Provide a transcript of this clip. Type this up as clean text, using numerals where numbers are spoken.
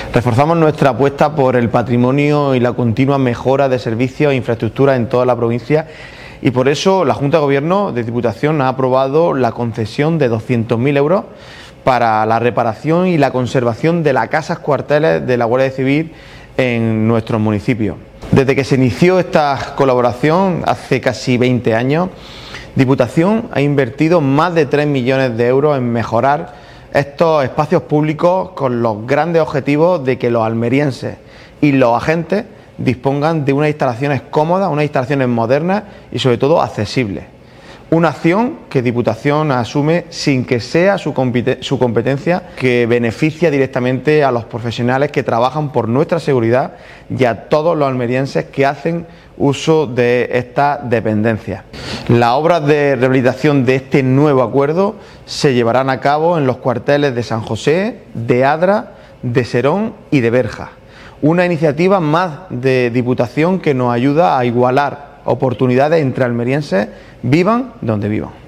Reforzamos nuestra apuesta por el patrimonio y la continua mejora de servicios e infraestructuras en toda la provincia, y por eso la Junta de Gobierno de Diputación ha aprobado la concesión de 200.000 euros para la reparación y la conservación de las casas cuarteles de la Guardia Civil en nuestros municipios. Desde que se inició esta colaboración hace casi 20 años, Diputación ha invertido más de 3 millones de euros en mejorar estos espacios públicos con los grandes objetivos de que los almerienses y los agentes dispongan de unas instalaciones cómodas, unas instalaciones modernas y sobre todo accesibles. Una acción que Diputación asume sin que sea su competencia, que beneficia directamente a los profesionales que trabajan por nuestra seguridad y a todos los almerienses que hacen uso de esta dependencia. Las obras de rehabilitación de este nuevo acuerdo se llevarán a cabo en los cuarteles de San José, de Adra, de Serón y de Berja. Una iniciativa más de Diputación que nos ayuda a igualar oportunidades entre almerienses, vivan donde vivan.